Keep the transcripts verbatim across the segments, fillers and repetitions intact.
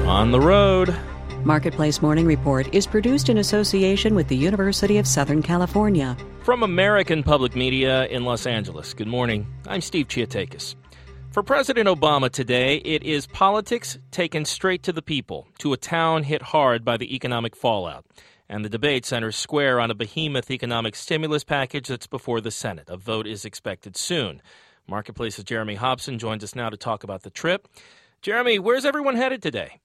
On the road. Marketplace Morning Report is produced in association with the University of Southern California. From American Public Media in Los Angeles, good morning. I'm Steve Chiatakis. For President Obama today, it is politics taken straight to the people, to a town hit hard by the economic fallout. And the debate centers square on a behemoth economic stimulus package that's before the Senate. A vote is expected soon. Marketplace's Jeremy Hobson joins us now to talk about the trip. Jeremy, where's everyone headed today?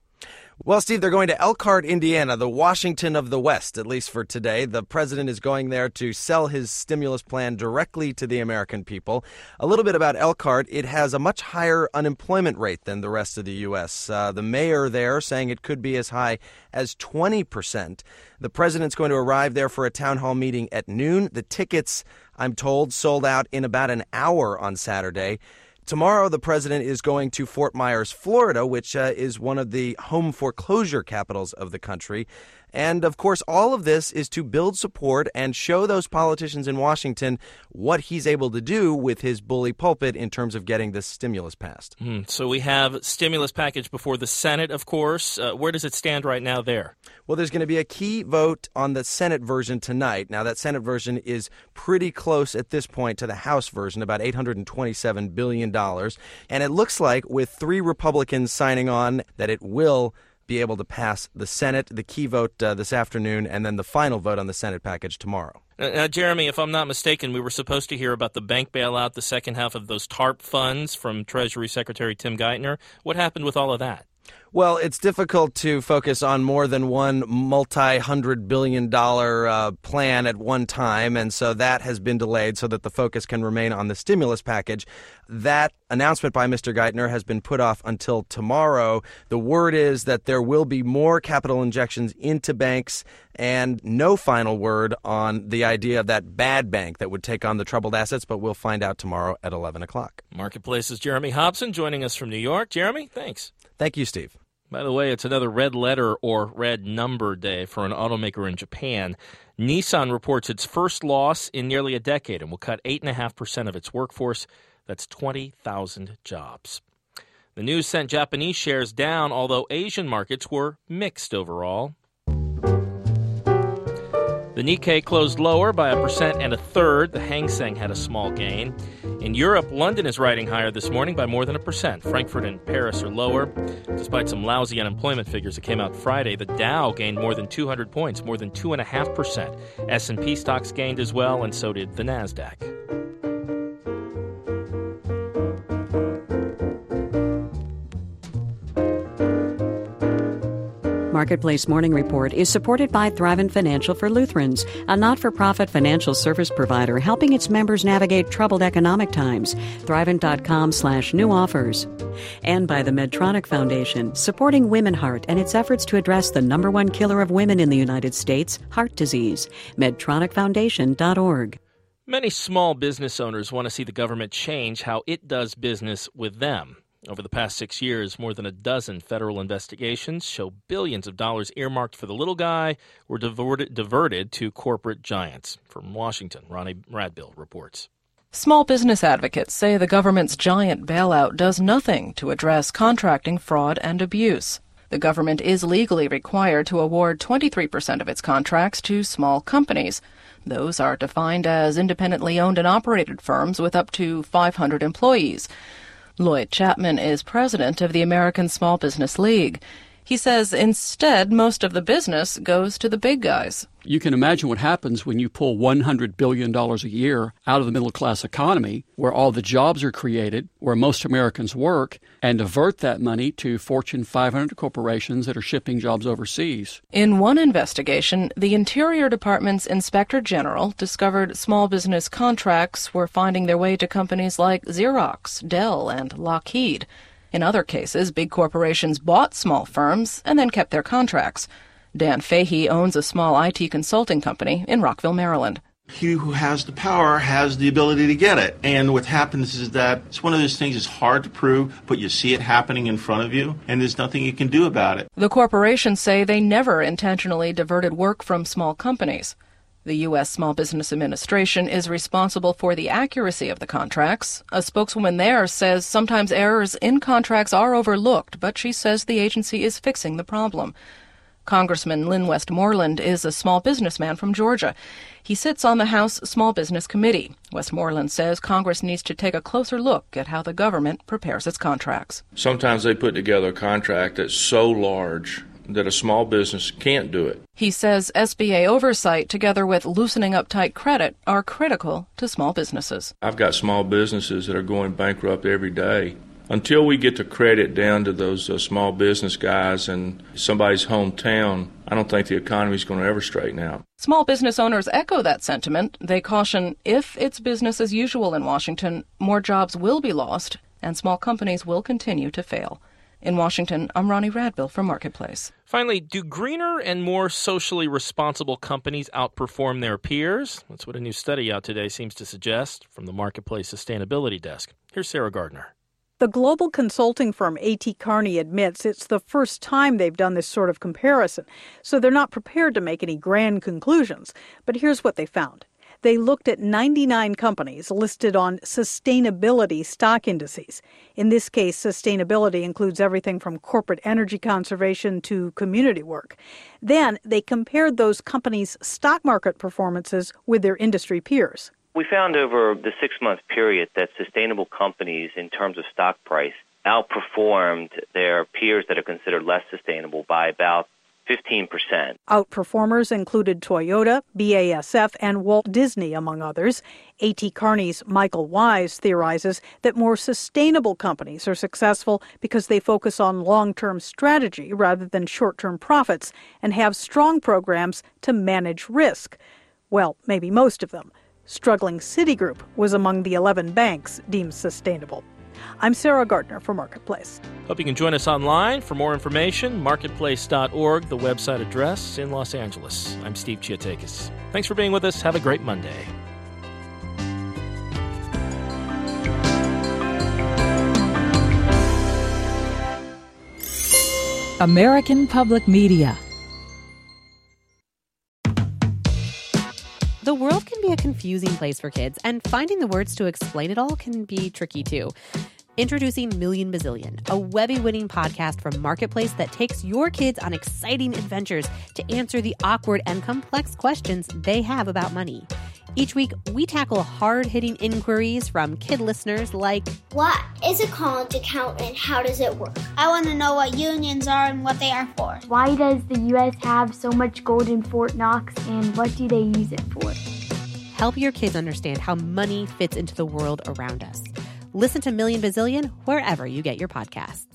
Well, Steve, they're going to Elkhart, Indiana, the Washington of the West, at least for today. The president is going there to sell his stimulus plan directly to the American people. A little bit about Elkhart. It has a much higher unemployment rate than the rest of the U S. Uh, the mayor there saying it could be as high as twenty percent. The president's going to arrive there for a town hall meeting at noon. The tickets, I'm told, sold out in about an hour on Saturday. Tomorrow, the president is going to Fort Myers, Florida, which uh, is one of the home foreclosure capitals of the country. And, of course, all of this is to build support and show those politicians in Washington what he's able to do with his bully pulpit in terms of getting this stimulus passed. Mm, so we have stimulus package before the Senate, of course. Uh, where does it stand right now there? Well, there's going to be a key vote on the Senate version tonight. Now, that Senate version is pretty close at this point to the House version, about eight hundred twenty-seven billion dollars. And it looks like, with three Republicans signing on, that it will be able to pass the Senate, the key vote uh, this afternoon, and then the final vote on the Senate package tomorrow. Now, Jeremy, if I'm not mistaken, we were supposed to hear about the bank bailout, the second half of those TARP funds from Treasury Secretary Tim Geithner. What happened with all of that? Well, it's difficult to focus on more than one multi-hundred billion dollar uh, plan at one time, and so that has been delayed so that the focus can remain on the stimulus package. That announcement by Mister Geithner has been put off until tomorrow. The word is that there will be more capital injections into banks, and no final word on the idea of that bad bank that would take on the troubled assets, but we'll find out tomorrow at eleven o'clock. Marketplace's Jeremy Hobson joining us from New York. Jeremy, thanks. Thank you, Steve. By the way, it's another red letter or red number day for an automaker in Japan. Nissan reports its first loss in nearly a decade and will cut eight point five percent of its workforce. That's twenty thousand jobs. The news sent Japanese shares down, although Asian markets were mixed overall. The Nikkei closed lower by a percent and a third. The Hang Seng had a small gain. In Europe, London is riding higher this morning by more than a percent. Frankfurt and Paris are lower. Despite some lousy unemployment figures that came out Friday, the Dow gained more than two hundred points, more than two point five percent. S and P stocks gained as well, and so did the NASDAQ. Marketplace Morning Report is supported by Thrivent Financial for Lutherans, a not-for-profit financial service provider helping its members navigate troubled economic times. Thrivent.com slash new offers. And by the Medtronic Foundation, supporting Women Heart and its efforts to address the number one killer of women in the United States, heart disease. Medtronic Foundation dot org. Many small business owners want to see the government change how it does business with them. Over the past six years, more than a dozen federal investigations show billions of dollars earmarked for the little guy were diverted, diverted to corporate giants. From Washington, Ronnie Radbill reports. Small business advocates say the government's giant bailout does nothing to address contracting fraud and abuse. The government is legally required to award twenty-three percent of its contracts to small companies. Those are defined as independently owned and operated firms with up to five hundred employees. Lloyd Chapman is president of the American Small Business League. He says instead most of the business goes to the big guys. You can imagine what happens when you pull one hundred billion dollars a year out of the middle-class economy, where all the jobs are created, where most Americans work, and divert that money to Fortune five hundred corporations that are shipping jobs overseas. In one investigation, the Interior Department's Inspector General discovered small business contracts were finding their way to companies like Xerox, Dell, and Lockheed. In other cases, big corporations bought small firms and then kept their contracts. Dan Fahey owns a small I T consulting company in Rockville, Maryland. He who has the power has the ability to get it. And what happens is that it's one of those things that's hard to prove, but you see it happening in front of you, and there's nothing you can do about it. The corporations say they never intentionally diverted work from small companies. The U S. Small Business Administration is responsible for the accuracy of the contracts. A spokeswoman there says sometimes errors in contracts are overlooked, but she says the agency is fixing the problem. Congressman Lynn Westmoreland is a small businessman from Georgia. He sits on the House Small Business Committee. Westmoreland says Congress needs to take a closer look at how the government prepares its contracts. Sometimes they put together a contract that's so large that a small business can't do it. He says S B A oversight, together with loosening up tight credit, are critical to small businesses. I've got small businesses that are going bankrupt every day. Until we get the credit down to those uh, small business guys in somebody's hometown, I don't think the economy is going to ever straighten out. Small business owners echo that sentiment. They caution if it's business as usual in Washington, more jobs will be lost and small companies will continue to fail. In Washington, I'm Ronnie Radville for Marketplace. Finally, do greener and more socially responsible companies outperform their peers? That's what a new study out today seems to suggest from the Marketplace Sustainability Desk. Here's Sarah Gardner. The global consulting firm A T Kearney admits it's the first time they've done this sort of comparison, so they're not prepared to make any grand conclusions. But here's what they found. They looked at ninety-nine companies listed on sustainability stock indices. In this case, sustainability includes everything from corporate energy conservation to community work. Then they compared those companies' stock market performances with their industry peers. We found over the six-month period that sustainable companies, in terms of stock price, outperformed their peers that are considered less sustainable by about fifteen percent. Outperformers included Toyota, B A S F, and Walt Disney, among others. A T Kearney's Michael Wise theorizes that more sustainable companies are successful because they focus on long-term strategy rather than short-term profits and have strong programs to manage risk. Well, maybe most of them. Struggling Citigroup was among the eleven banks deemed sustainable. I'm Sarah Gardner for Marketplace. Hope you can join us online for more information. marketplace dot org, the website address in Los Angeles. I'm Steve Chiatakis. Thanks for being with us. Have a great Monday. American Public Media. The world can be a confusing place for kids, and finding the words to explain it all can be tricky too. Introducing Million Bazillion, a Webby-winning podcast from Marketplace that takes your kids on exciting adventures to answer the awkward and complex questions they have about money. Each week, we tackle hard-hitting inquiries from kid listeners like, what is a college account and how does it work? I want to know what unions are and what they are for. Why does the U S have so much gold in Fort Knox and what do they use it for? Help your kids understand how money fits into the world around us. Listen to Million Bazillion wherever you get your podcasts.